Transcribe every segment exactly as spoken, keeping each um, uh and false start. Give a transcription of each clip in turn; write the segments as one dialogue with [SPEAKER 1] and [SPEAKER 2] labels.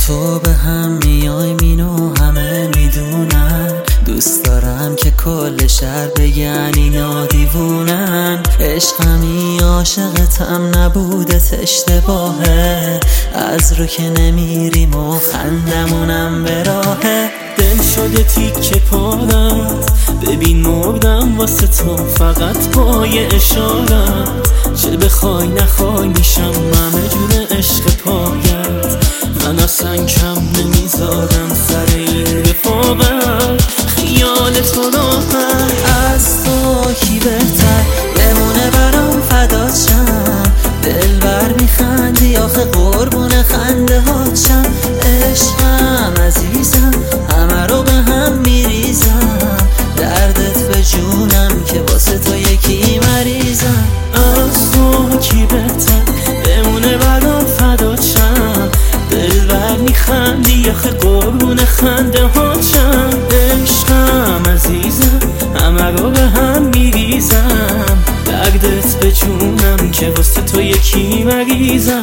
[SPEAKER 1] تو به هم میای مینو همه میدونن، دوست دارم که کل شهر بگن اینا دیوونن. عشقمی عاشقتم نبودت اشتباهه، از رو که نمیریم و خندمونم به راهه.
[SPEAKER 2] دل شده تیکه پارت، ببین مردم واسه تو فقط با یه اشارت. چه بخوای نخوای میشم همه جور عشق پایت. من اصلا کم نمیذارم سر این رفاقت، خیال تو راحت.
[SPEAKER 1] از تو کی بهتر بمونه برام فدات شم، دل بر میخندی آخه قربون خنده هاتشم. عشقم عزیزم همه رو به هم میریزم، دردت به جونم که واسه تو یکی مریضم.
[SPEAKER 2] از تو کی بهتر بمونه برام فدات شم، دل بر میخندی آخه قربون خنده هاتشم. عشقم عزیزم همه رو به هم میریزم، دردت به جونم که واسه تو یکی مریضم.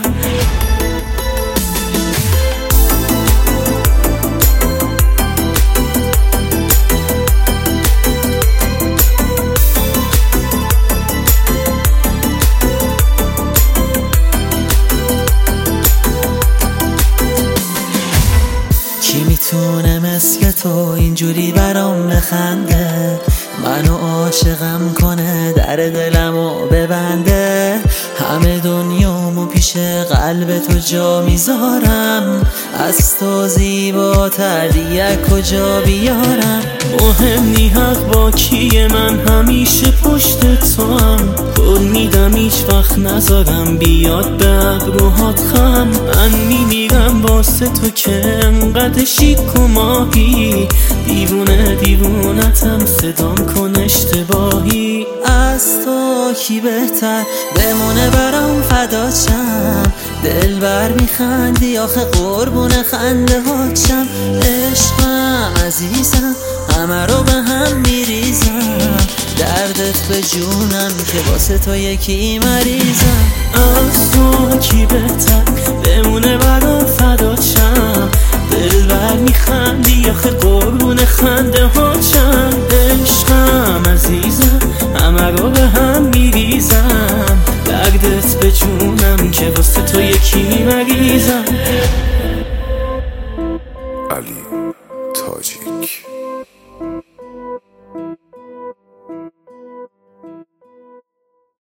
[SPEAKER 1] کی میتونه مثل تو اینجوری برام بخنده، منو عاشقم کنه در دلمو ببنده. همه دنیامو پیش قلب تو جا میذارم، از تو زیباتر دیگه کجا بیارم.
[SPEAKER 2] مهم نی حق با کیه، من همیشه پشت تو هم. قول میدم هیچ وقت نذارم بیاد به ابروهات خم. من میمیرم واسه تو که انقدر شیک و ماهی، دیوونه دیوونتم صدام کن اشتباهی.
[SPEAKER 1] از تو کی بهتر بمونه برام فدات شم، دل بر میخندی آخه قربون خنده هاتشم. عشقم عزیزم همه رو به هم میریزم، دردت به جونم که واسه تو یکی مریضم.
[SPEAKER 2] از تو کی بهتر بمونه برام فدات شم، دل بر میخندی آخه قربون خنده هاتشم. عشقم عزیزم همه رو به هم میریزم، دردت به جونم که واسه تو یکی مریضم.
[SPEAKER 3] علی تاجیک.